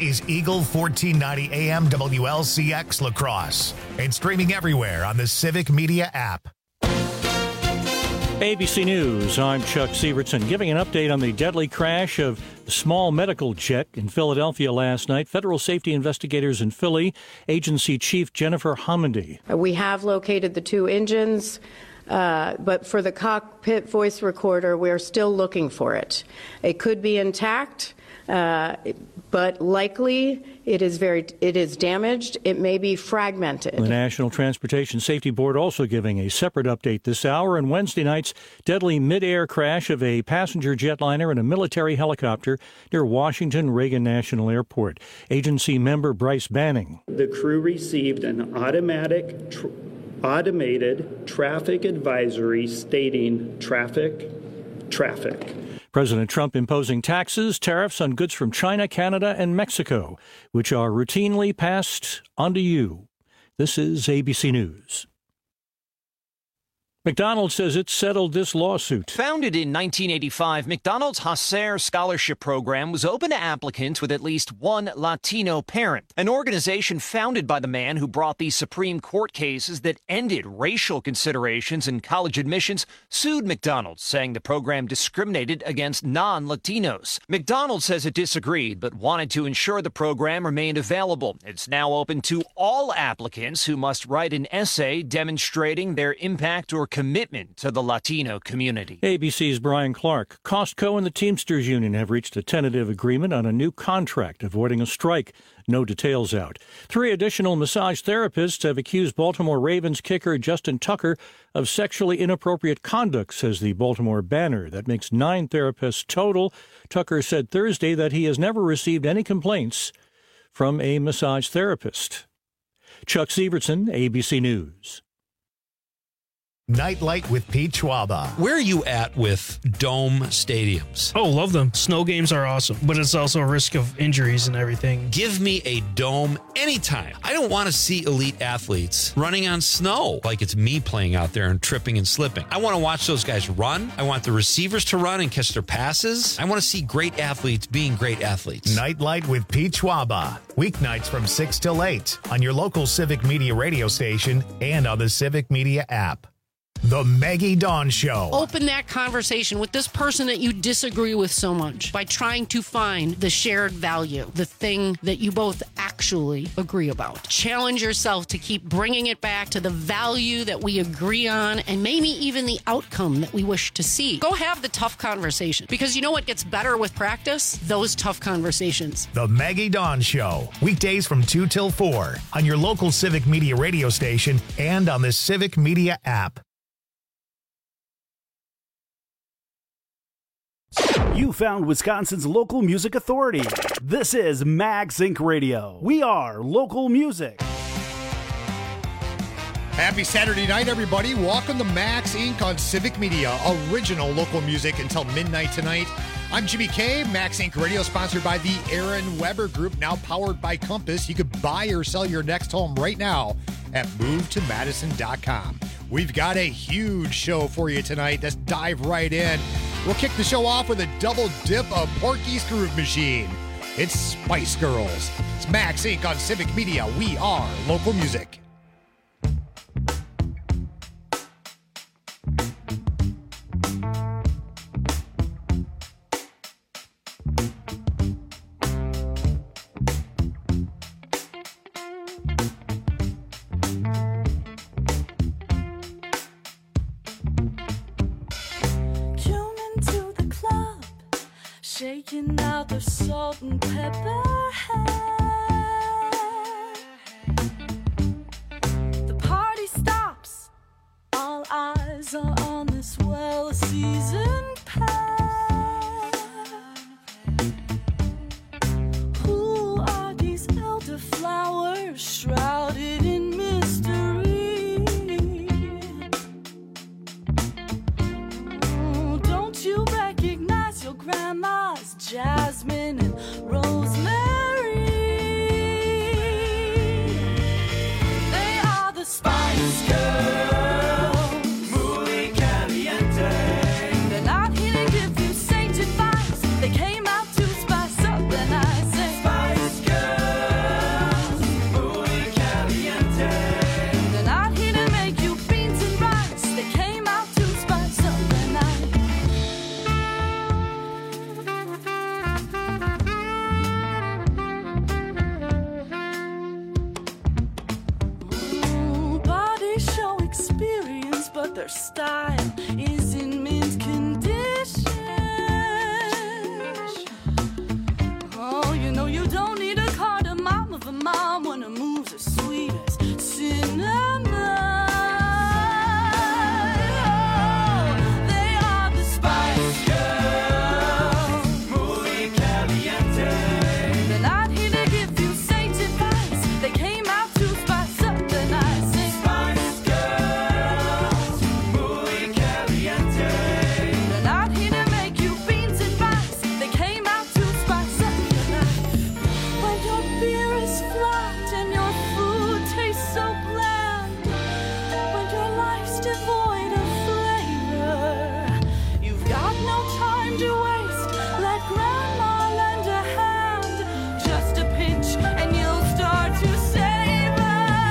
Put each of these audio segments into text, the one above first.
is Eagle 1490 AM WLCX La Crosse and streaming everywhere on the Civic Media app. ABC News, I'm Chuck Sievertson, giving an update on the deadly crash of the small medical jet in Philadelphia last night. Federal safety investigators in Philly, Agency Chief Jennifer Homendy. We have located the two engines, but for the cockpit voice recorder, we're still looking for it. It could be intact, but likely it is damaged. It may be fragmented. The National Transportation Safety Board also giving a separate update this hour on Wednesday night's deadly mid-air crash of a passenger jetliner and a military helicopter near Washington Reagan National Airport. Agency member Bryce Banning. The crew received an automated traffic advisory stating traffic. President Trump imposing taxes, tariffs on goods from China, Canada, and Mexico, which are routinely passed onto you. This is ABC News. McDonald's says it settled this lawsuit. Founded in 1985, McDonald's Hacer Scholarship Program was open to applicants with at least one Latino parent. An organization founded by the man who brought these Supreme Court cases that ended racial considerations in college admissions sued McDonald's, saying the program discriminated against non-Latinos. McDonald's says it disagreed, but wanted to ensure the program remained available. It's now open to all applicants who must write an essay demonstrating their impact or commitment to the Latino community. ABC's Brian Clark. Costco and the Teamsters Union have reached a tentative agreement on a new contract avoiding a strike. No details out. 3 additional massage therapists have accused Baltimore Ravens kicker Justin Tucker of sexually inappropriate conduct, says the Baltimore Banner. That makes 9 therapists total. Tucker said Thursday that he has never received any complaints from a massage therapist. Chuck Sievertson, ABC News. Nightlight with Pete Schwaba. Where are you at with dome stadiums? Oh, love them. Snow games are awesome, but it's also a risk of injuries and everything. Give me a dome anytime. I don't want to see elite athletes running on snow like it's me playing out there and tripping and slipping. I want to watch those guys run. I want the receivers to run and catch their passes. I want to see great athletes being great athletes. Nightlight with Pete Schwaba. Weeknights from 6 till 8 on your local Civic Media radio station and on the Civic Media app. The Maggie Dawn Show. Open that conversation with this person that you disagree with so much by trying to find the shared value, the thing that you both actually agree about. Challenge yourself to keep bringing it back to the value that we agree on and maybe even the outcome that we wish to see. Go have the tough conversation, because you know what gets better with practice? Those tough conversations. The Maggie Dawn Show. Weekdays from 2 till 4 on your local Civic Media radio station and on the Civic Media app. You found Wisconsin's local music authority. This is Max Inc. Radio. We are local music. Happy Saturday night, everybody. Welcome to Max Inc. on Civic Media. Original local music until midnight tonight. I'm Jimmy K. Max Inc. Radio, sponsored by the Aaron Weber Group, now powered by Compass. You could buy or sell your next home right now at movetomadison.com. We've got a huge show for you tonight. Let's dive right in. We'll kick the show off with a double dip of Porky's Groove Machine. It's Spice Girls. It's Max Inc. on Civic Media. We are local music. Shaking out the salt and pepper hair. The party stops. All eyes are on this well-seasoned pair. Who are these elderflowers shrouded in mystery? Oh, don't you recognize your grandma's jasmine and rosemary? their style is in mint condition. Oh, you know you don't need a cardamom of a mom when her moves as sweet as cinnamon. Oh, they are the Spice Girls, muy caliente. They're not here to give you sage advice. They came out to spice up the night. Sing Spice Girls, muy caliente. They're not here to make you beans and rice. They came out to spice up your life. When your beer is flat and your food tastes so bland, when your life's devoid of flavor, you've got no time to waste. Let grandma lend a hand, just a pinch and you'll start to savor.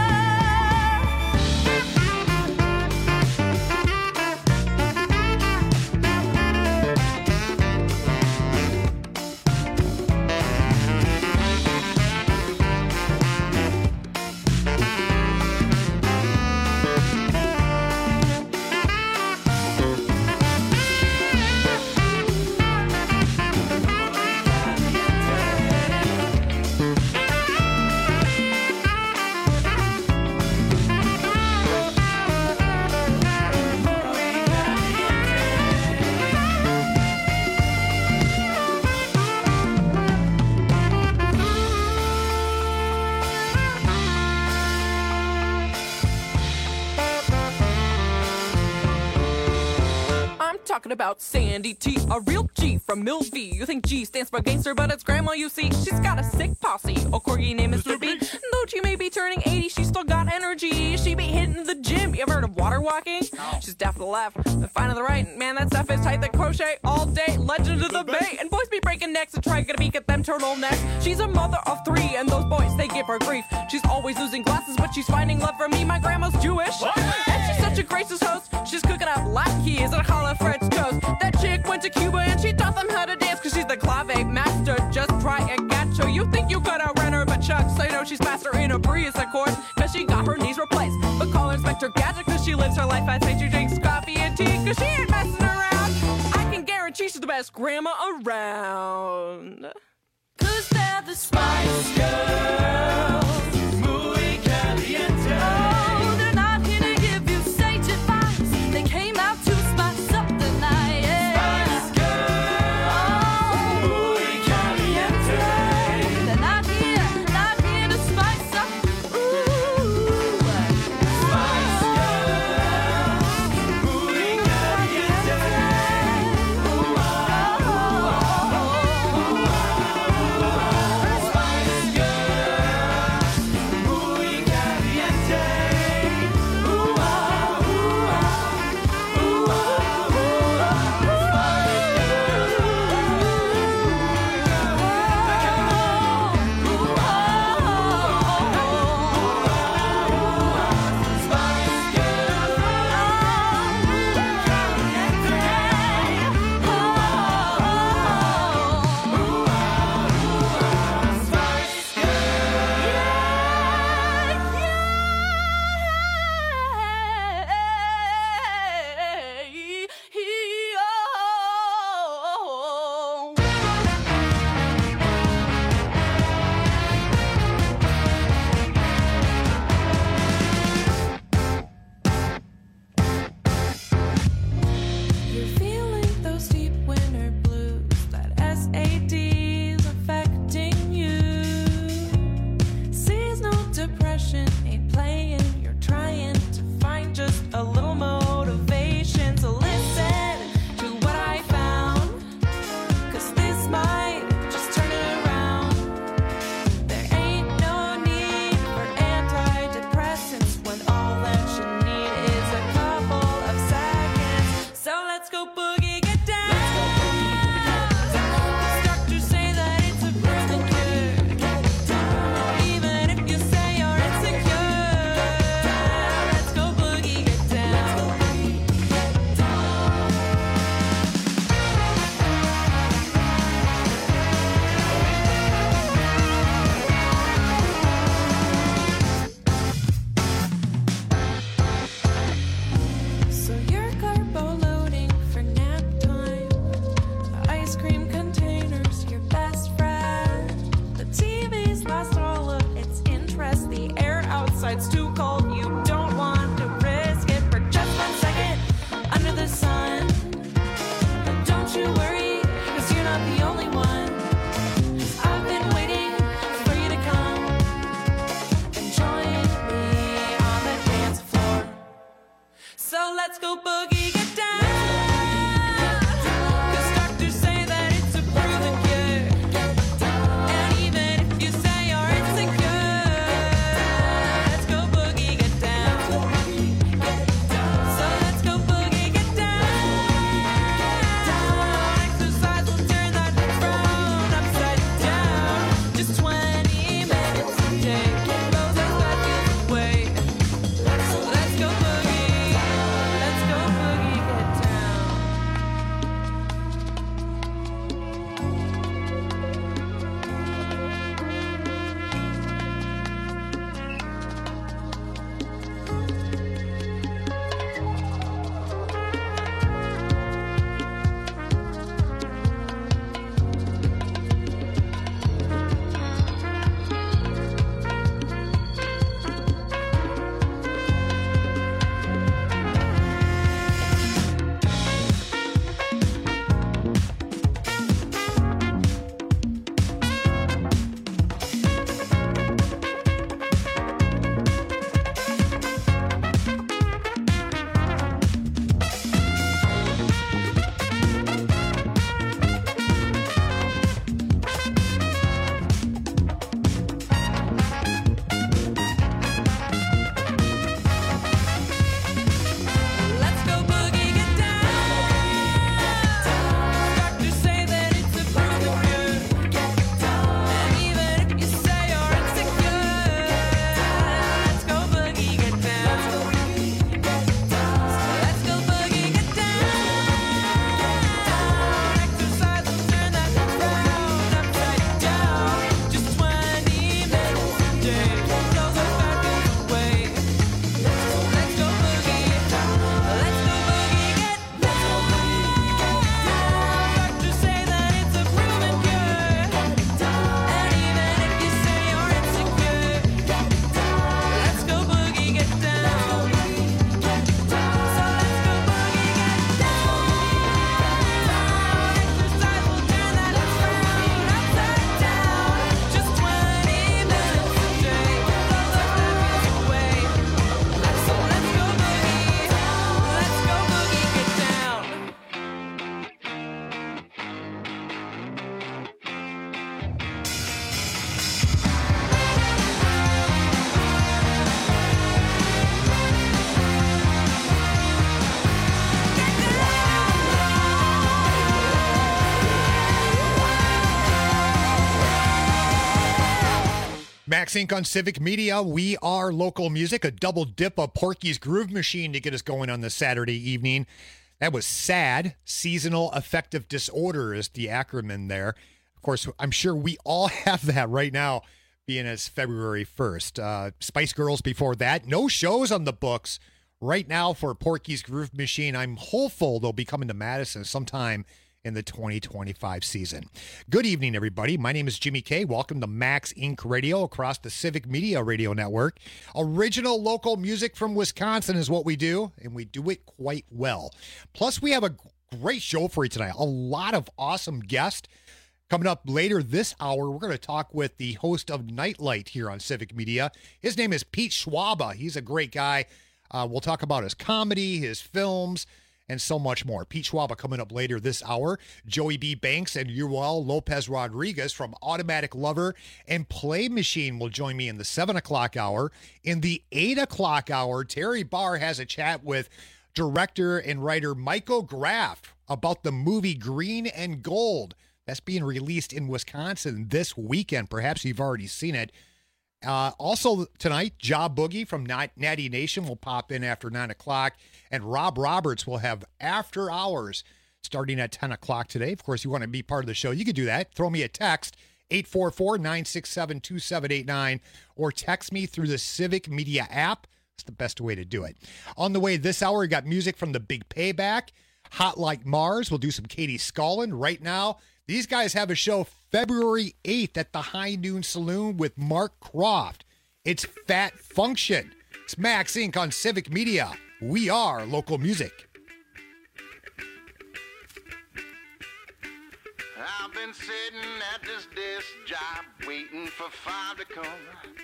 I'm talking about Sandy T, a real G from Millview. You think G stands for gangster, but it's grandma, you see. She's got a sick posse. A corgi named Mr. B. Though she may be turning 80, she's still got energy. She be hitting the gym. You ever heard of water walking? She's deaf to the left and fine to the right. Man, that stuff is tight. They crochet all day. Legend of the Bay. And boys be breaking necks and trying to beat at them turtlenecks. She's a mother of 3, and those boys, they give her grief. She's always losing glasses, but she's finding love from me. My grandma's Jewish. And she's such a gracious host. She's cooking up latkes and hollow French toast. That chick went to Cuba and she taught them how to dance, cause she's the clave master. Just try a gacho. You think you could outrun her, but Chuck, so you know she's faster in a breeze, of course, cause she got her knees replaced. But call her Inspector Gadget, cause she lives her life fast. She drinks coffee and tea, cause she ain't messing around. I can guarantee she's the best grandma around. Cause they're the Spice Girls, muy caliente. Oh, they're not here to give you sage advice. They came out to spice up the night. Yeah. Spice Girls, muy caliente. They're not here to spice up. Ooh, Spice Girls, muy caliente. Spice Girls. lost all of its interest. The air outside's too cold. You don't want to risk it for just 1 second under the sun. But don't you worry, 'cause you're not the only one. I've been waiting for you to come and join me on the dance floor. So let's go boogie, get down. 'Cause doctors say that it's a proven cure. And even if you say you're insecure, let's go boogie, get down. So let's go boogie, get down. Exercise will turn that frown upside down. Just 20 minutes a day, those are bad feels away. So let's go boogie, let's go boogie, get down. Let's go boogie, get down. Doctors say that it's a proven cure. And even if you say you're insecure, let's go boogie, get down. Let's go boogie, get down. Exercise will turn that frown upside down. Just 20 minutes a day, those are bad feels away. Let's go boogie, let's go boogie, get down. Doctors say that it's a proven cure. And even if you say you're insecure, let's go boogie, get down. So let's go boogie, get down. Exercise will turn that frown upside down. Just 20 minutes a day, those are bad feels away. So let's go boogie, get down. Max Inc. on Civic Media. We are local music, a double dip of Porky's Groove Machine to get us going on this Saturday evening. That was SAD, Seasonal Affective Disorder is the acronym there. Of course, I'm sure we all have that right now, being as February 1st. Spice Girls before that. No shows on the books right now for Porky's Groove Machine. I'm hopeful they'll be coming to Madison sometime in the 2025 season. Good evening, everybody. My name is Jimmy K. Welcome to Max Inc. Radio across the Civic Media Radio Network. Original local music from Wisconsin is what we do, and we do it quite well. Plus, we have a great show for you tonight. A lot of awesome guests. Coming up later this hour, we're going to talk with the host of Nightlight here on Civic Media. His name is Pete Schwaba. He's a great guy. We'll talk about his comedy, his films, and so much more. Pete Schwaba coming up later this hour. Joey B. Banks and Yuval Lopez Rodriguez from Automatic Lover and Play Machine will join me in the 7 o'clock hour. In the 8 o'clock hour, Terry Barr has a chat with director and writer Michael Graff about the movie Green and Gold. That's being released in Wisconsin this weekend. Perhaps you've already seen it. Also tonight, Job Boogie from Natty Nation will pop in after 9 o'clock, and Rob Roberts will have After Hours starting at 10 o'clock today. Of course, you want to be part of the show, you can do that. Throw me a text, 844-967-2789, or text me through the Civic Media app. It's the best way to do it. On the way this hour, we got music from the Big Payback, Hot Like Mars. We'll do some Katie Scullin. Right now, These guys have a show February 8th at the High Noon Saloon with Mark Croft. It's Fat Function. It's Max Inc. on Civic Media. We are local music. I've been sitting at this desk job waiting for 5 to come.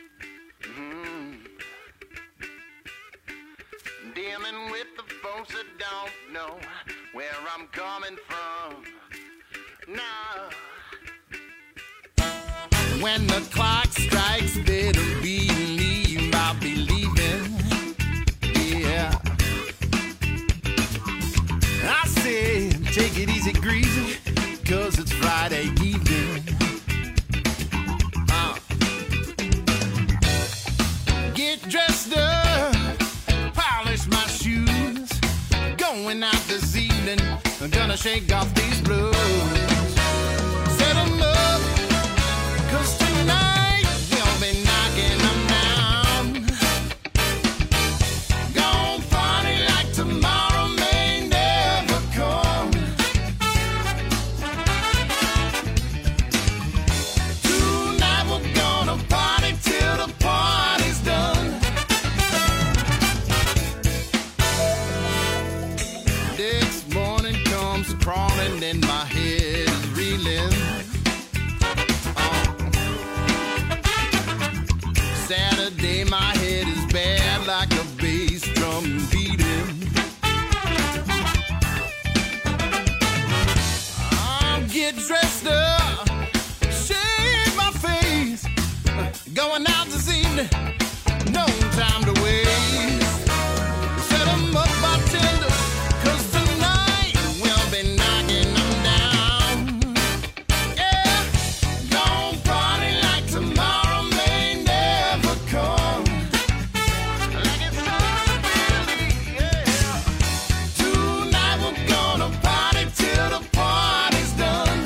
Dealing with the folks that don't know where I'm coming from. Nah. When the clock strikes, better believe I'll be leaving. Yeah. I said, take it easy, greasy, 'cause it's Friday evening. Get dressed up, polish my shoes. Going out this evening, I'm gonna shake off these blues. Set 'em up, 'cause tonight we'll be knocking them down. Gonna party like tomorrow may never come. Tonight we're gonna party till the party's done. Next morning comes crawling and my head is reeling. Saturday, my head is bad like a bass drum beating. I'll get dressed up, shave my face, going out this evening, no time to waste. Set 'em up, bartender, 'cause tonight we'll be knocking them down. Yeah, don't party like tomorrow may never come. Like it's not really, yeah. Tonight we're gonna party till the party's done.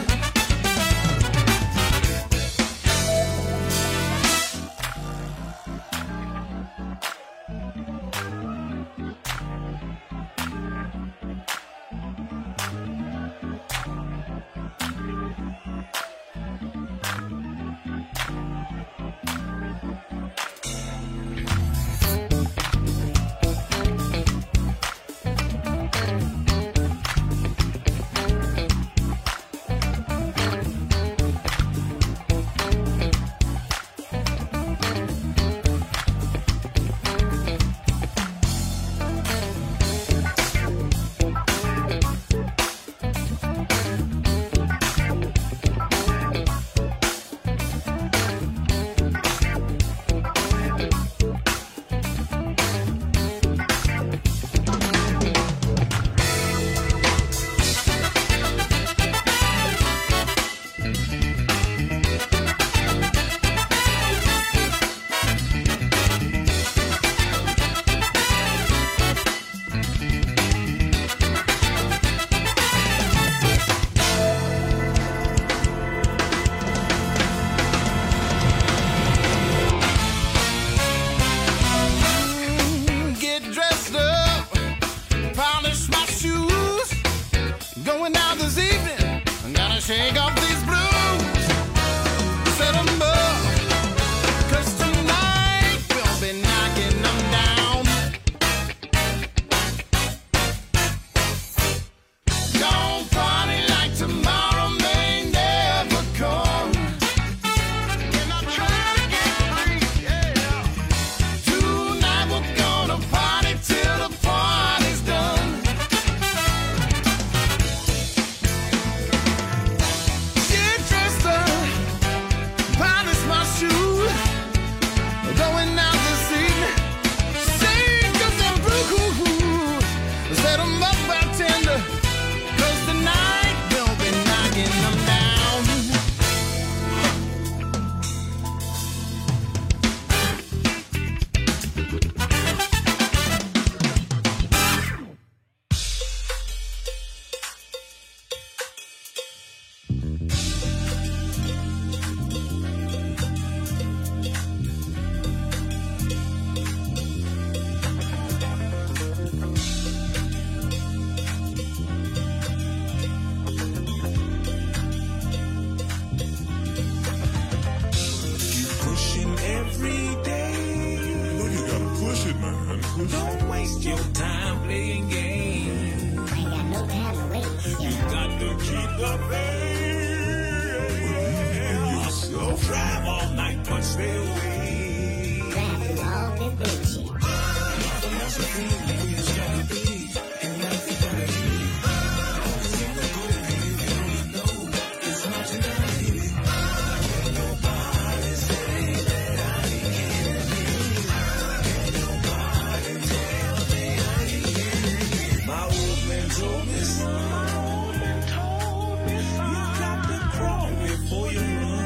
every day. No, you gotta push it, man. Push it. Don't waste your time playing games. I ain't got no time to waste. You got to keep the faith. So drive all night, but stay away. Drive through all this bullshit. That's the thing that we just gotta be. And that's the gotta be. It's not tonight. Nobody say that I can't be. Nobody tell me I can't. My old man told me, son. You got to crawl before you run.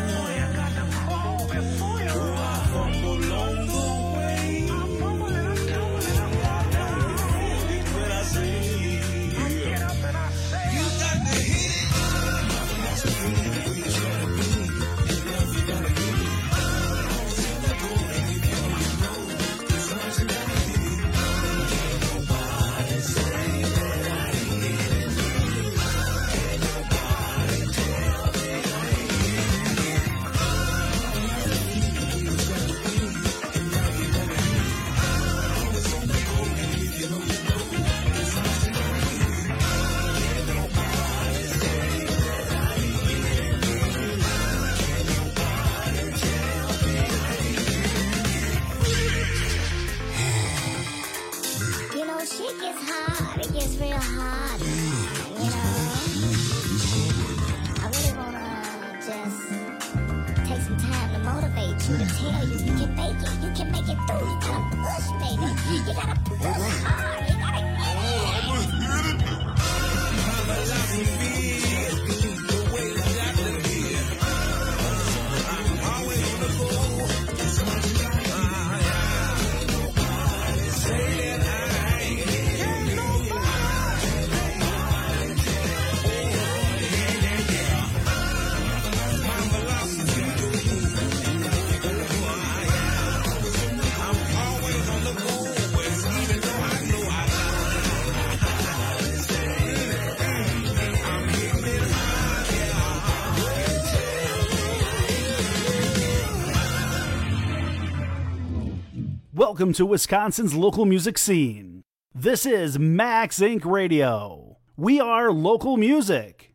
Shit gets hard. It gets real hard. You know, I really wanna just take some time to motivate you, to tell you you can make it. You can make it through. You gotta push, baby. You gotta push hard. You gotta Welcome to Wisconsin's local music scene. This is Max Inc. Radio. We are local music.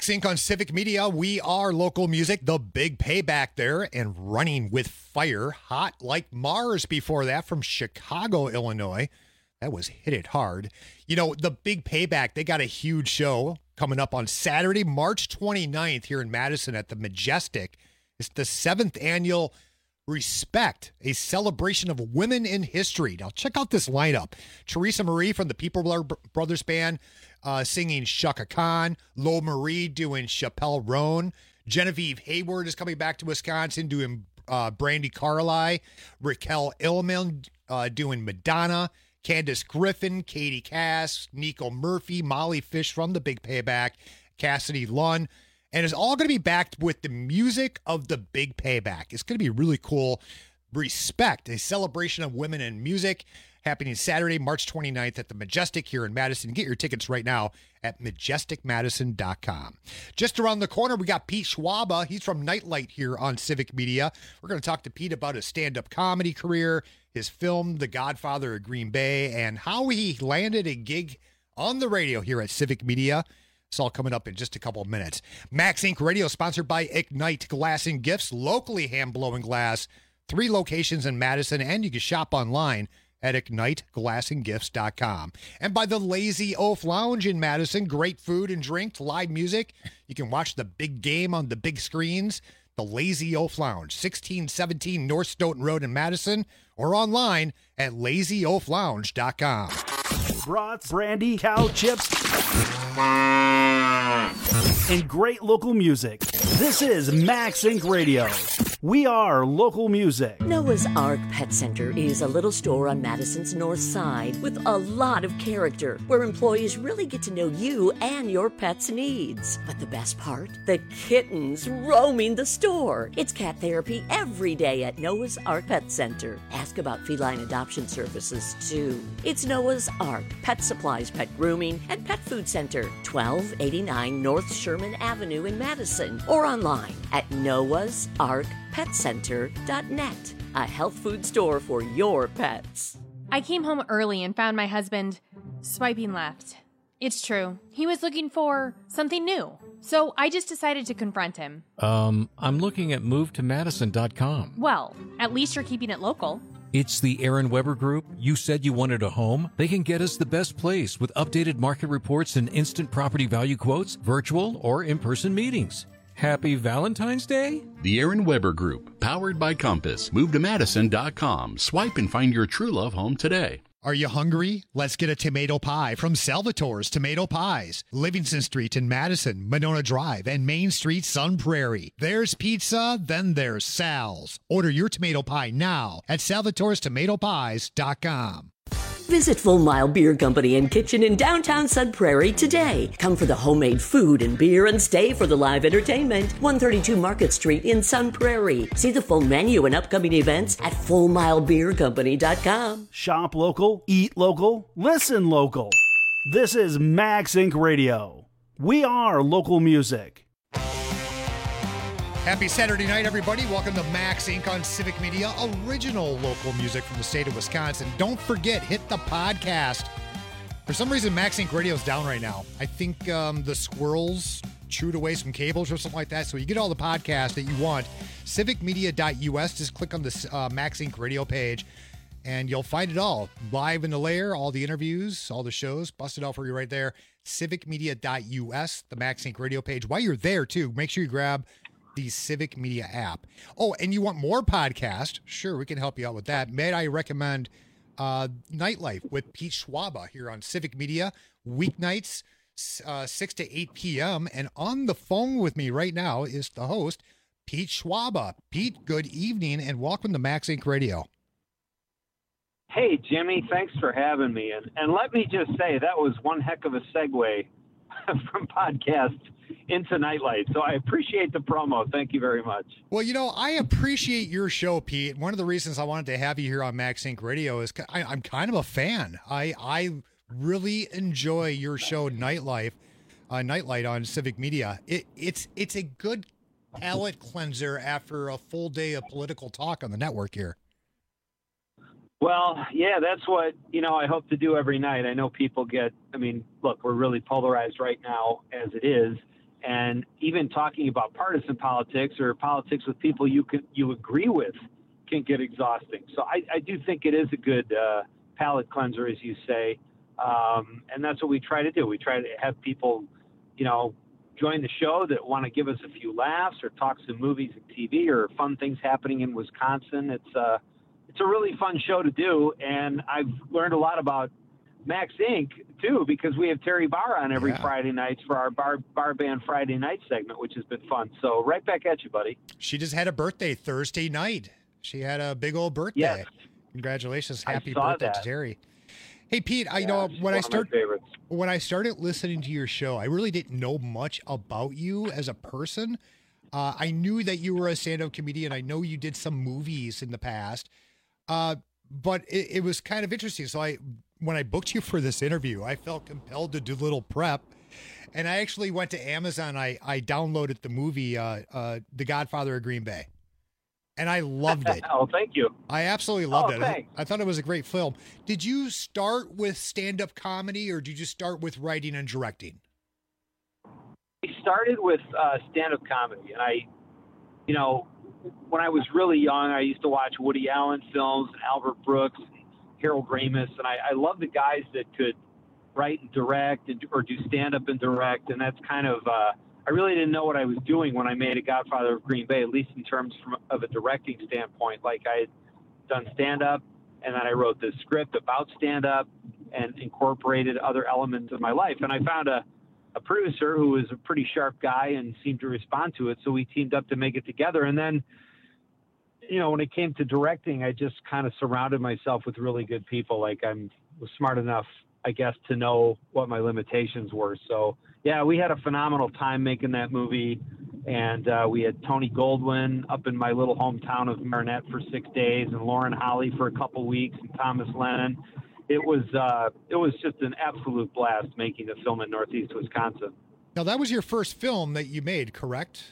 Max Inc. on Civic Media. We are local music, the big payback there, and Running with Fire, Hot Like Mars before that from Chicago, Illinois. That was Hit It Hard. You know, the big payback, they got a huge show coming up on Saturday, March 29th here in Madison at the Majestic. It's the 7th annual Respect, a celebration of women in history. Now, check out this lineup. Teresa Marie from the People Brothers Band singing Shaka Khan. Lo Marie doing Chappelle Roan. Genevieve Hayward is coming back to Wisconsin doing Brandy Carlisle. Raquel Illman doing Madonna. Candace Griffin, Katie Cass, Nico Murphy, Molly Fish from The Big Payback, Cassidy Lunn. And it's all going to be backed with the music of The Big Payback. It's going to be really cool. Respect, a celebration of women in music, happening Saturday, March 29th at the Majestic here in Madison. Get your tickets right now at majesticmadison.com. Just around the corner, we got Pete Schwaba. He's from Nightlight here on Civic Media. We're going to talk to Pete about his stand-up comedy career, his film, The Godfather of Green Bay, and how he landed a gig on the radio here at Civic Media. It's all coming up in just a couple of minutes. Max Inc. Radio, sponsored by Ignite Glass and Gifts, locally hand-blowing glass, 3 locations in Madison, and you can shop online at IgniteGlassandGifts.com. And by the Lazy Oaf Lounge in Madison, great food and drink, live music. You can watch the big game on the big screens. The Lazy Oaf Lounge, 1617 North Stoughton Road in Madison, or online at LazyOafLounge.com. Brats, brandy, cow chips, and great local music. This is Max Inc. Radio. We are local music. Noah's Ark Pet Center is a little store on Madison's north side with a lot of character, where employees really get to know you and your pet's needs. But the best part? The kittens roaming the store. It's cat therapy every day at Noah's Ark Pet Center. Ask about feline adoption services, too. It's Noah's Ark Pet Supplies, Pet Grooming, and Pet Food Center, 1289 North Sherman Avenue in Madison, or online at noahsarkpetcenter.net, a health food store for your pets. I came home early and found my husband swiping left. It's true. He was looking for something new. So I just decided to confront him. I'm looking at movetomadison.com. Well, at least you're keeping it local. It's the Aaron Weber Group. You said you wanted a home. They can get us the best place with updated market reports and instant property value quotes, virtual or in-person meetings. Happy Valentine's Day? The Aaron Weber Group, powered by Compass. Move to Madison.com. Swipe and find your true love home today. Are you hungry? Let's get a tomato pie from Salvatore's Tomato Pies. Livingston Street in Madison, Monona Drive, and Main Street, Sun Prairie. There's pizza, then there's Sal's. Order your tomato pie now at salvatorestomatopies.com. Visit Full Mile Beer Company and Kitchen in downtown Sun Prairie today. Come for the homemade food and beer and stay for the live entertainment. 132 Market Street in Sun Prairie. See the full menu and upcoming events at FullMileBeerCompany.com. Shop local, eat local, listen local. This is Max Inc. Radio. We are local music. Happy Saturday night, everybody. Welcome to Max Inc. on Civic Media, original local music from the state of Wisconsin. Don't forget, hit the podcast. For some reason, Max Inc. Radio is down right now. I think the squirrels chewed away some cables or something like that. So you get all the podcasts that you want. Civicmedia.us, just click on the Max Inc. Radio page, and you'll find it all. Live in the layer, all the interviews, all the shows, busted out for you right there. Civicmedia.us, the Max Inc. Radio page. While you're there, too, make sure you grab the Civic Media app. Oh, and you want more podcasts? Sure, we can help you out with that. May I recommend Nightlife with Pete Schwaba here on Civic Media, weeknights, 6 to 8 p.m. And on the phone with me right now is the host, Pete Schwaba. Pete, good evening, and welcome to Max Inc. Radio. Hey, Jimmy, thanks for having me. And let me just say, that was one heck of a segue from podcast into Nightlight. So I appreciate the promo. Thank you very much. Well, you know, I appreciate your show, Pete. One of the reasons I wanted to have you here on Max Inc. Radio is I'm kind of a fan. I really enjoy your show, Nightlight on Civic Media. It's a good palate cleanser after a full day of political talk on the network here. Well, yeah, that's what, I hope to do every night. I know people look, we're really polarized right now as it is. And even talking about partisan politics or politics with people you agree with can get exhausting. So I do think it is a good palate cleanser, as you say. And that's what we try to do. We try to have people, join the show that want to give us a few laughs or talk some movies and TV or fun things happening in Wisconsin. It's a really fun show to do. And I've learned a lot about Max Inc. too, because we have Terry Barr on every Friday nights for our bar band Friday night segment, which has been fun. So right back at you, buddy. She just had a birthday Thursday night. She had a big old birthday. Yes. Congratulations. Happy birthday to Terry. Hey, Pete, when I started listening to your show, I really didn't know much about you as a person. I knew that you were a stand-up comedian. I know you did some movies in the past, but it was kind of interesting. So when I booked you for this interview, I felt compelled to do a little prep, and I actually went to Amazon. I downloaded the movie The Godfather of Green Bay. And I loved it. Oh, thank you. I absolutely loved it. Thanks. I thought it was a great film. Did you start with stand-up comedy, or did you start with writing and directing? I started with stand-up comedy. And when I was really young, I used to watch Woody Allen films and Albert Brooks and Harold Ramis. And I love the guys that could write and direct or do stand-up and direct. And that's kind of... I really didn't know what I was doing when I made A Godfather of Green Bay, at least in terms of a directing standpoint. Like, I had done stand-up, and then I wrote this script about stand-up and incorporated other elements of my life. And I found a producer who was a pretty sharp guy and seemed to respond to it, so we teamed up to make it together. And then, when it came to directing, I just kind of surrounded myself with really good people. Like, I was smart enough, I guess, to know what my limitations were. So, yeah, we had a phenomenal time making that movie, and we had Tony Goldwyn up in my little hometown of Marinette for 6 days, and Lauren Holly for a couple weeks, and Thomas Lennon. It was just an absolute blast making a film in Northeast Wisconsin. Now, that was your first film that you made, correct?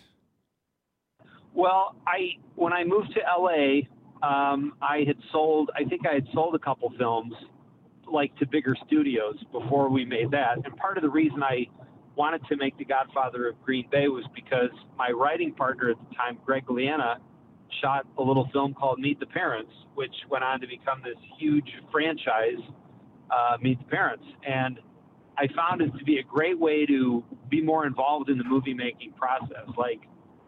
Well, when I moved to LA, I think I had sold a couple films, like, to bigger studios before we made that. And part of the reason I wanted to make The Godfather of Green Bay was because my writing partner at the time, Greg Liana, shot a little film called Meet the Parents, which went on to become this huge franchise, Meet the Parents. And I found it to be a great way to be more involved in the movie making process. Like,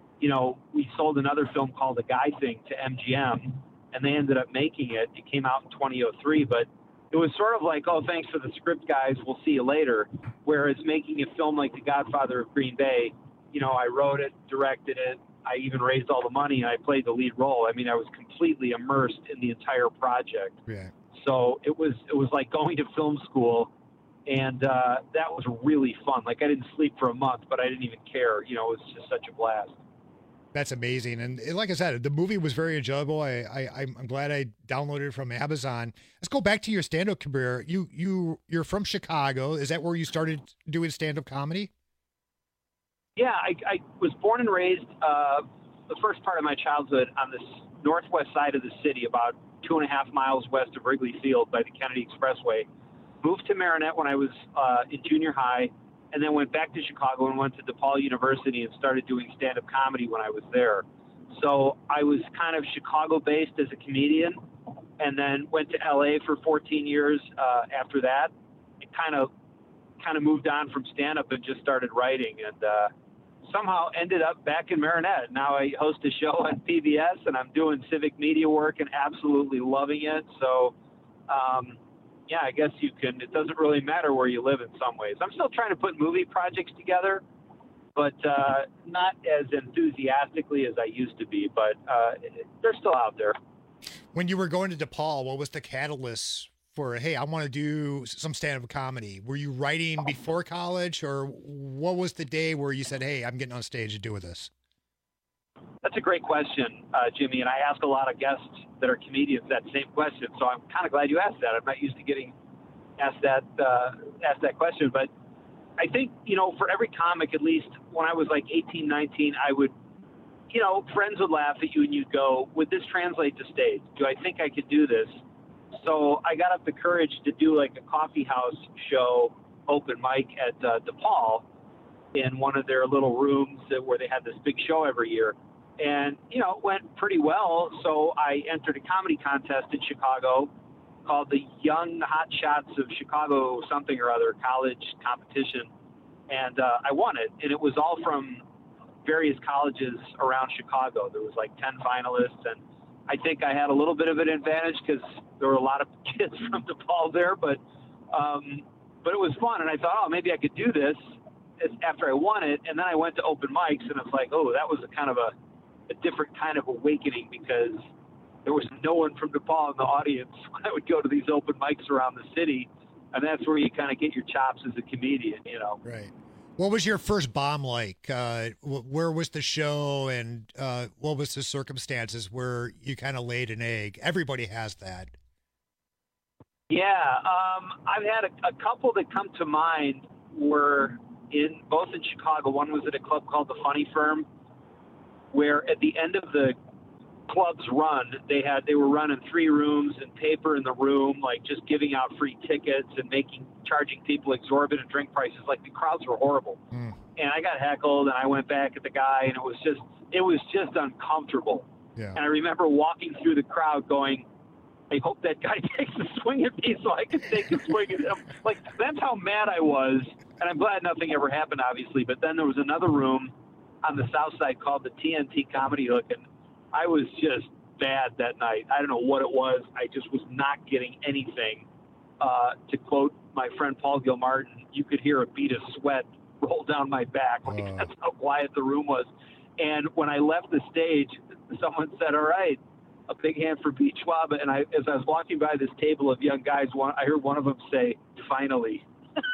we sold another film called The Guy Thing to MGM, and they ended up making it. It came out in 2003, but it was sort of like, oh, thanks for the script, guys. We'll see you later. Whereas making a film like The Godfather of Green Bay, I wrote it, directed it. I even raised all the money, and I played the lead role. I mean, I was completely immersed in the entire project. Yeah. So it was like going to film school, and that was really fun. Like, I didn't sleep for a month, but I didn't even care. It was just such a blast. That's amazing. And like I said, the movie was very enjoyable. I'm glad I downloaded it from Amazon. Let's go back to your stand-up career. You're from Chicago. Is that where you started doing stand-up comedy? Yeah, I was born and raised the first part of my childhood on this northwest side of the city, about 2.5 miles west of Wrigley Field by the Kennedy Expressway. Moved to Marinette when I was in junior high, and then went back to Chicago and went to DePaul University and started doing stand-up comedy when I was there. So I was kind of Chicago-based as a comedian, and then went to LA for 14 years after that. It kind of moved on from stand-up and just started writing, and somehow ended up back in Marinette. Now I host a show on PBS, and I'm doing civic media work and absolutely loving it. So, yeah, I guess it doesn't really matter where you live in some ways. I'm still trying to put movie projects together, but not as enthusiastically as I used to be, but they're still out there. When you were going to DePaul, what was the catalyst for, hey, I want to do some stand-up comedy? Were you writing before college, or what was the day where you said, hey, I'm getting on stage to do this? That's a great question, Jimmy, and I ask a lot of guests that are comedians that same question, so I'm kind of glad you asked that. I'm not used to getting asked that question, but I think, for every comic, at least when I was like 18, 19, I would, friends would laugh at you and you'd go, would this translate to stage? Do I think I could do this? So I got up the courage to do like a coffee house show, open mic at DePaul. in one of their little rooms where they had this big show every year. And, you know, it went pretty well. So I entered a comedy contest in Chicago called the Young Hot Shots of Chicago something or other college competition. And I won it. And it was all from various colleges around Chicago. There was like 10 finalists. And I think I had a little bit of an advantage because there were a lot of kids from DePaul there. But it was fun. And I thought, oh, maybe I could do this after I won it. And then I went to open mics, and it's like, oh, that was a kind of a different kind of awakening, because there was no one from DePaul in the audience when I would go to these open mics around the city. And that's where you kind of get your chops as a comedian, you know. Right. What was your first bomb like? Where was the show, and what was the circumstances where you kind of laid an egg? Everybody has that. Yeah. I've had a couple that come to mind were both in Chicago. One was at a club called the Funny Firm, where at the end of the club's run, they were running 3 rooms and paper in the room, like just giving out free tickets and charging people exorbitant drink prices. Like, the crowds were horrible. And I got heckled, and I went back at the guy, and it was just uncomfortable. Yeah. And I remember walking through the crowd going, I hope that guy takes a swing at me so I can take a swing at him. Like, that's how mad I was. And I'm glad nothing ever happened, obviously. But then there was another room on the south side called the TNT Comedy Hook, and I was just bad that night. I don't know what it was. I just was not getting anything. To quote my friend Paul Gilmartin, you could hear a bead of sweat roll down my back. Like, that's how quiet the room was. And when I left the stage, someone said, all right, a big hand for Pete Schwaba. And as I was walking by this table of young guys, I heard one of them say, finally.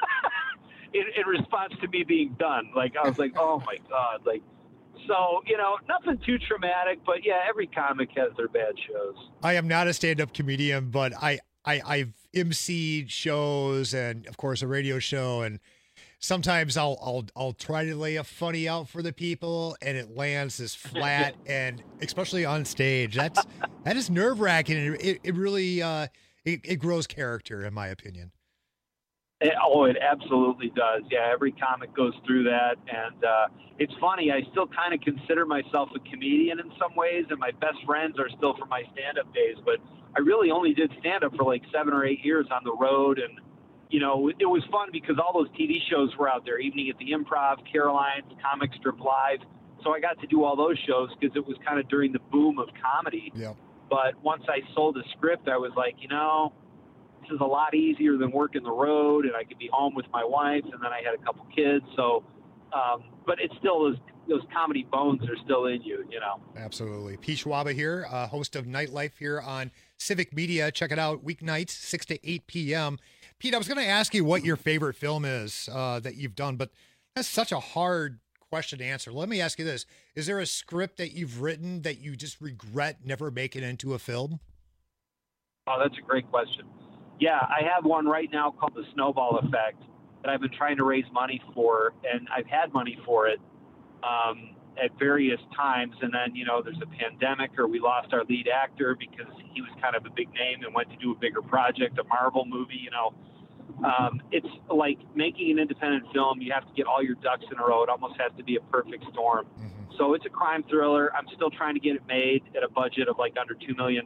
In response to me being done. Like, I was like, oh my God. Like, so, you know, nothing too traumatic, but yeah, every comic has their bad shows. I am not a stand-up comedian, but I've emceed shows and, of course, a radio show, and sometimes I'll try to lay a funny out for the people, and it lands as flat, and especially on stage, that is nerve-wracking. It really it grows character, in my opinion. It absolutely does. Yeah, every comic goes through that. And it's funny, I still kind of consider myself a comedian in some ways, and my best friends are still from my stand-up days. But I really only did stand-up for like 7 or 8 years on the road. And, you know, it was fun because all those TV shows were out there, Evening at the Improv, Caroline's, Comic Strip Live. So I got to do all those shows because it was kind of during the boom of comedy. Yeah. But once I sold a script, I was like, you know, this is a lot easier than working the road, and I could be home with my wife, and then I had a couple kids. So, but it's still those comedy bones are still in you, you know. Absolutely. Pete Schwaba here, host of Nightlife here on Civic Media. Check it out weeknights, 6 to 8 p.m. Pete, I was going to ask you what your favorite film is that you've done, but that's such a hard question to answer. Let me ask you this. Is there a script that you've written that you just regret never making into a film? Oh, that's a great question. Yeah, I have one right now called The Snowball Effect that I've been trying to raise money for, and I've had money for it at various times. And then, you know, there's a pandemic, or we lost our lead actor because he was kind of a big name and went to do a bigger project, a Marvel movie, you know. It's like making an independent film. You have to get all your ducks in a row. It almost has to be a perfect storm. Mm-hmm. So it's a crime thriller. I'm still trying to get it made at a budget of like under $2 million.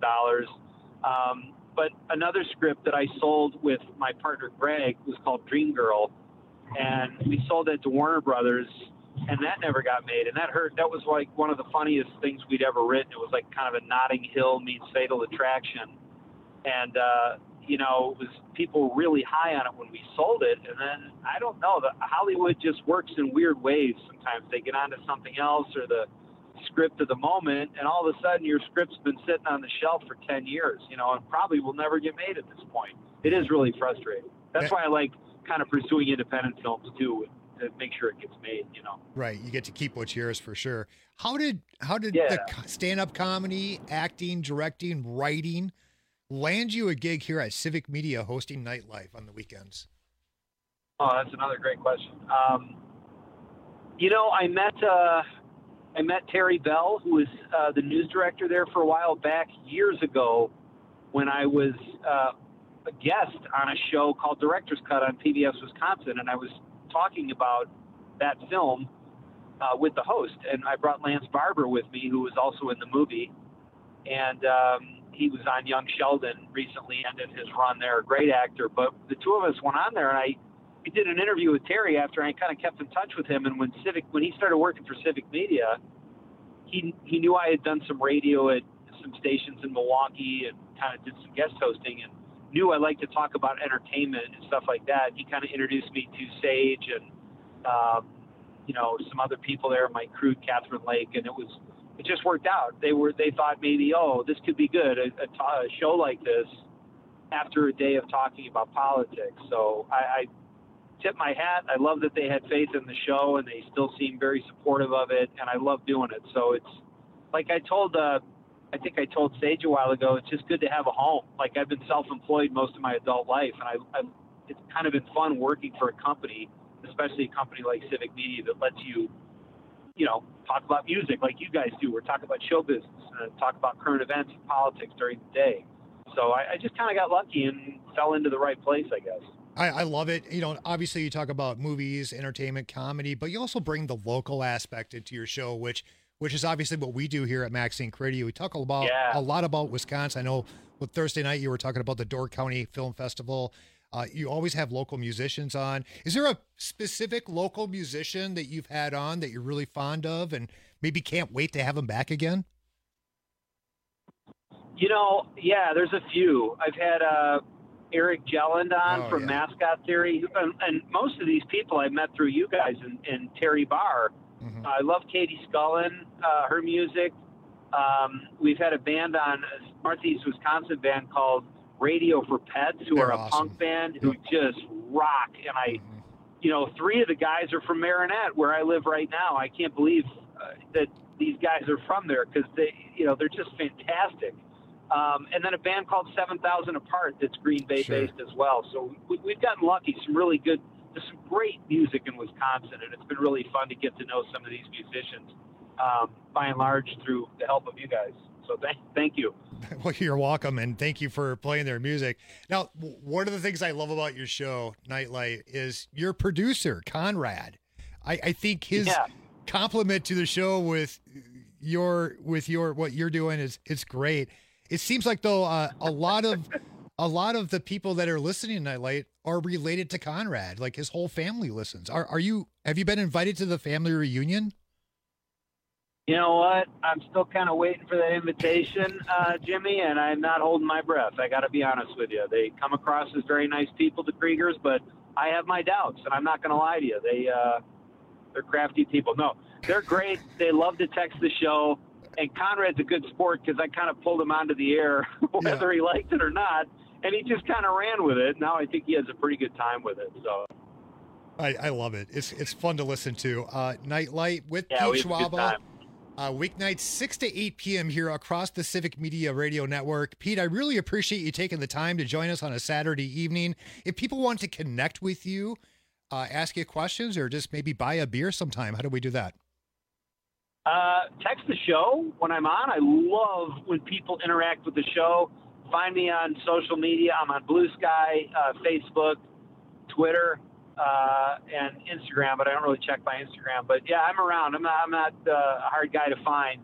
But another script that I sold with my partner Greg was called Dream Girl, and we sold it to Warner Brothers, and that never got made. And that hurt. That was like one of the funniest things we'd ever written. It was like kind of a Notting Hill meets Fatal Attraction, and you know, it was people were really high on it when we sold it. And then I don't know, Hollywood just works in weird ways. Sometimes they get onto something else or the script of the moment, and all of a sudden your script's been sitting on the shelf for 10 years, you know, and probably will never get made at this point. It is really frustrating. That's why I like kind of pursuing independent films too, to make sure it gets made, you know. Right. You get to keep what's yours for sure. How did the stand-up comedy, acting, directing, writing land you a gig here at Civic Media hosting Nightlife on the weekends? Oh, that's another great question. You know, I met Terry Bell, who was the news director there for a while back years ago when I was a guest on a show called Director's Cut on PBS Wisconsin, and I was talking about that film with the host. And I brought Lance Barber with me, who was also in the movie. And he was on Young Sheldon, recently ended his run there, a great actor. But the two of us went on there, and we did an interview with Terry after I kind of kept in touch with him. And when he started working for Civic Media, he knew I had done some radio at some stations in Milwaukee and kind of did some guest hosting, and knew I liked to talk about entertainment and stuff like that. He kind of introduced me to Sage and some other people there, Mike Crude, Catherine Lake, and it just worked out. They thought maybe, this could be good, a show like this after a day of talking about politics. So I tip my hat. I love that they had faith in the show, and they still seem very supportive of it, and I love doing it. So it's like I think I told Sage a while ago, it's just good to have a home. Like, I've been self-employed most of my adult life, and it's kind of been fun working for a company, especially a company like Civic Media that lets you, talk about music like you guys do, or talk about show business, and talk about current events and politics during the day. So I just kind of got lucky and fell into the right place, I guess. I love it. Obviously you talk about movies, entertainment, comedy, but you also bring the local aspect into your show, which is obviously what we do here at Max Inc. Radio. We talk a lot about Wisconsin. I know with Thursday night you were talking about the Door County Film Festival. You always have local musicians on. Is there a specific local musician that you've had on that you're really fond of and maybe can't wait to have them back again? There's a few. I've had Eric Jelland on from Mascot Theory, and most of these people I met through you guys and Terry Barr. Mm-hmm. I love Katie Scullin, her music. We've had a band on, a Northeast Wisconsin band called Radio for Pets, who are a punk band who just rock. And three of the guys are from Marinette, where I live right now. I can't believe that these guys are from there, because they're just fantastic. And then a band called 7,000 Apart that's Green Bay based as well. So we've gotten lucky. There's some great music in Wisconsin, and it's been really fun to get to know some of these musicians, by and large, through the help of you guys. So thank you. Well, you're welcome, and thank you for playing their music. Now, one of the things I love about your show, Nightlight, is your producer, Conrad. I think his compliment to the show with your what you're doing is great. It seems like, though, a lot of the people that are listening to Nightlight are related to Conrad. Like, his whole family listens. Have you been invited to the family reunion? You know what? I'm still kind of waiting for that invitation, Jimmy, and I'm not holding my breath. I got to be honest with you. They come across as very nice people, the Kriegers, but I have my doubts, and I'm not going to lie to you. They're crafty people. No, they're great. They love to text the show, and Conrad's a good sport because I kind of pulled him onto the air, whether he liked it or not, and he just kind of ran with it. Now I think he has a pretty good time with it. So I love it. It's fun to listen to. Nightlight with Pete Schwaba. Weeknights 6 to 8 p.m. here across the Civic Media Radio Network. Pete, I really appreciate you taking the time to join us on a Saturday evening. If people want to connect with you, ask you questions, or just maybe buy a beer sometime, how do we do that? Text the show when I'm on. I love when people interact with the show. Find me on social media. I'm on Blue Sky, Facebook, Twitter, and Instagram, but I don't really check my Instagram. But yeah, I'm around. I'm not a hard guy to find.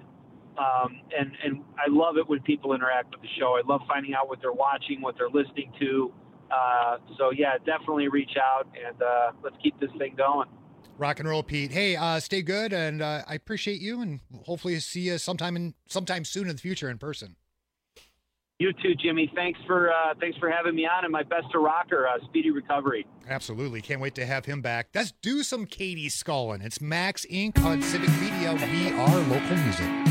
And I love it when people interact with the show. I love finding out what they're watching, what they're listening to. So yeah, definitely reach out, and let's keep this thing going. Rock and roll, Pete. Hey, stay good, and I appreciate you, and hopefully see you sometime soon in the future in person. You too, Jimmy. Thanks for having me on, and my best to Rocker. Speedy recovery. Absolutely. Can't wait to have him back. Let's do some Katie Scullin. It's Max Inc. on Civic Media. We are local music.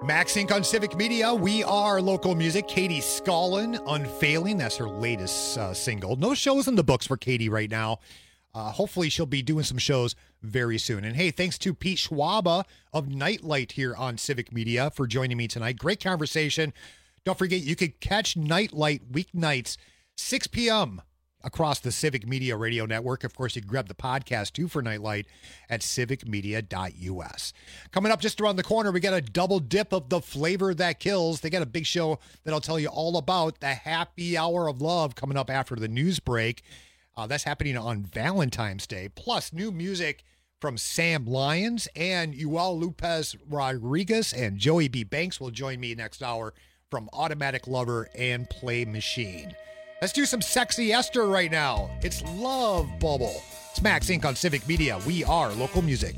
Max Inc. on Civic Media. We are local music. Katie Scullin, Unfailing. That's her latest single. No shows in the books for Katie right now. Hopefully she'll be doing some shows very soon. And hey, thanks to Pete Schwaba of Nightlight here on Civic Media for joining me tonight. Great conversation. Don't forget, you could catch Nightlight weeknights, 6 p.m. across the Civic Media Radio Network. Of course, you can grab the podcast, too, for Nightlight at civicmedia.us. Coming up just around the corner, we got a double dip of the flavor that kills. They got a big show that I'll tell you all about, the Happy Hour of Love, coming up after the news break. That's happening on Valentine's Day. Plus, new music from Sam Lyons and Joel Lopez Rodriguez, and Joey B. Banks will join me next hour from Automatic Lover and Play Machine. Let's do some sexy Esther right now. It's Love Bubble. It's Max Inc. on Civic Media. We are local music.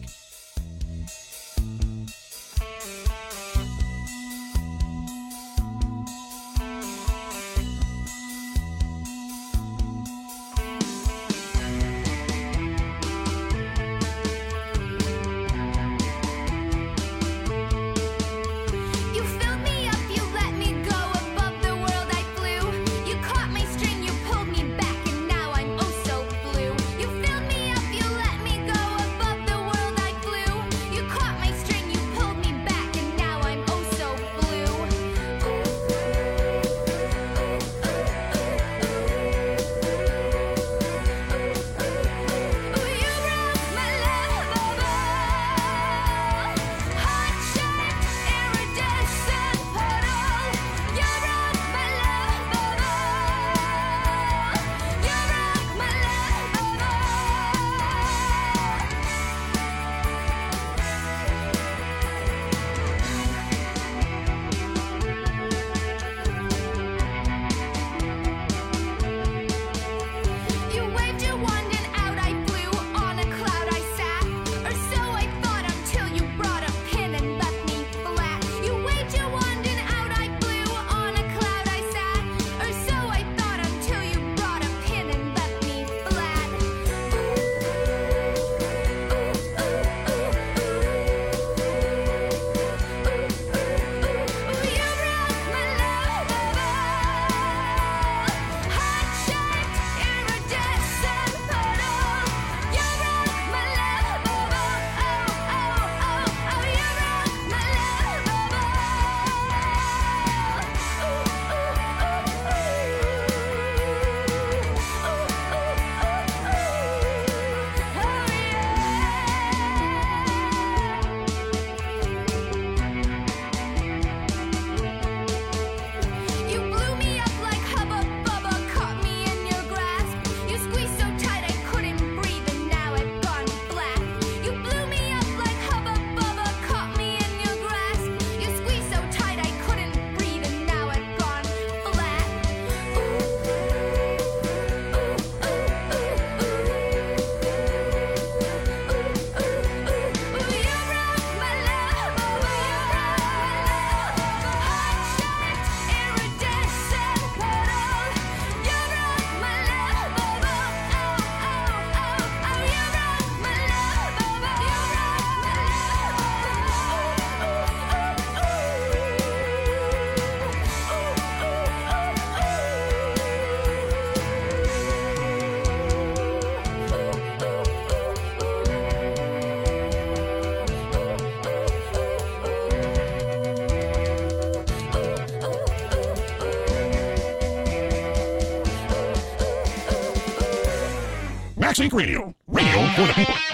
Max Inc. Radio. Radio for the people.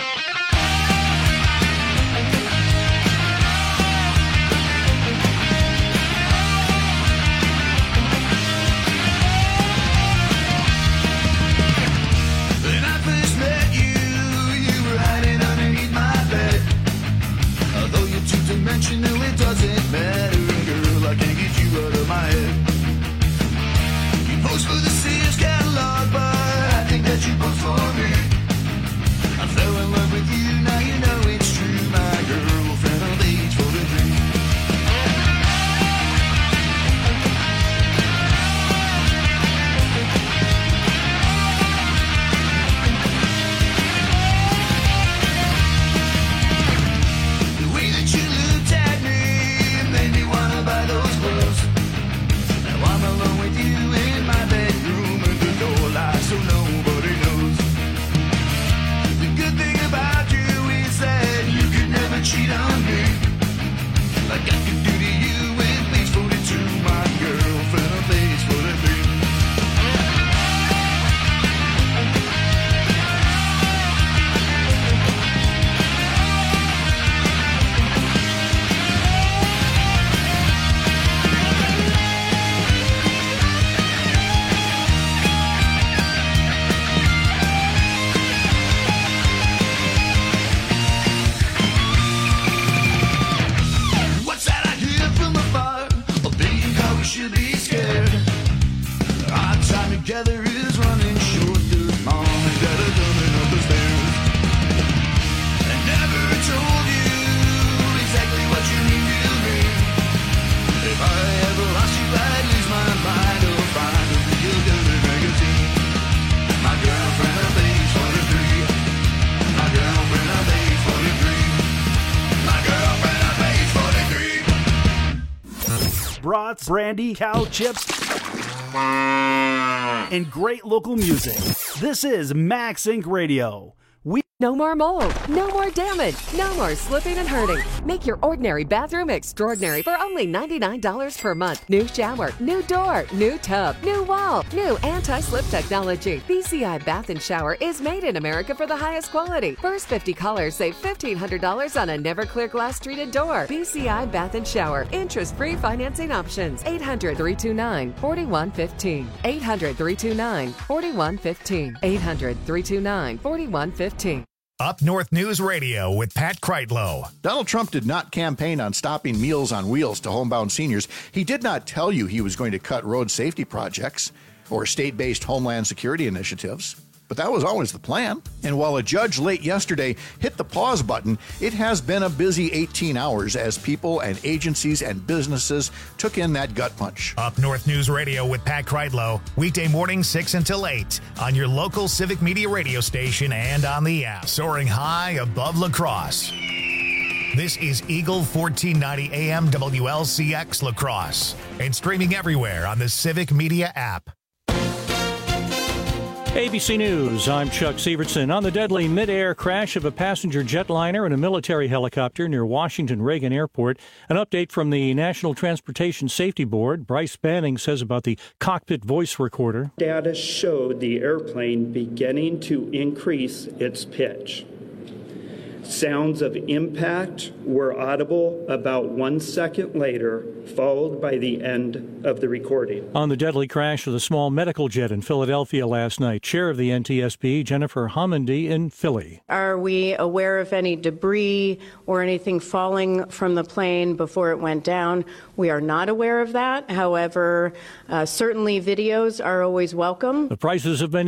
When I first met you, you were hiding underneath my bed. Although you're two-dimensional, it doesn't matter, girl, I can't get you out of my head. You post for the Sears catalog, but I think that you post for me. I fell in love with you, now you know it's true, my girlfriend of age 43. The way that you looked at me cheat on me. Like I could do to you with Base 42, my girlfriend on Base 43. What's that I hear from afar? A billion cars should be scared. Our time together is running short. There's mom and dad are coming up the stairs. I never told you exactly what you mean to me. If I ever lost you, I'd lose my mind. Or find a real good magazine. My girlfriend on Base 43. My girlfriend on Base 43. My girlfriend on Base 43. Brats, brandy, cow chips, and great local music. This is Max Inc. Radio. No more mold, no more damage, no more slipping and hurting. Make your ordinary bathroom extraordinary for only $99 per month. New shower, new door, new tub, new wall, new anti-slip technology. BCI Bath and Shower is made in America for the highest quality. First 50 callers save $1,500 on a never clear glass treated door. BCI Bath and Shower. Interest-free financing options. 800-329-4115. 800-329-4115. 800-329-4115. Up North News Radio with Pat Kreitlow. Donald Trump did not campaign on stopping Meals on Wheels to homebound seniors. He did not tell you he was going to cut road safety projects or state-based homeland security initiatives. But that was always the plan. And while a judge late yesterday hit the pause button, it has been a busy 18 hours as people and agencies and businesses took in that gut punch. Up North News Radio with Pat Kreitlow, weekday mornings 6 until 8 on your local Civic Media radio station and on the app. Soaring high above La Crosse. This is Eagle 1490 AM WLCX La Crosse and streaming everywhere on the Civic Media app. ABC News, I'm Chuck Sievertson. On the deadly mid-air crash of a passenger jetliner and a military helicopter near Washington Reagan Airport, an update from the National Transportation Safety Board. Bryce Banning says about the cockpit voice recorder. Data showed the airplane beginning to increase its pitch. Sounds of impact were audible about 1 second later, followed by the end of the recording. On the deadly crash of the small medical jet in Philadelphia last night, Chair of the NTSB, Jennifer Homendy in Philly. Are we aware of any debris or anything falling from the plane before it went down? We are not aware of that. However, certainly videos are always welcome. The prices have been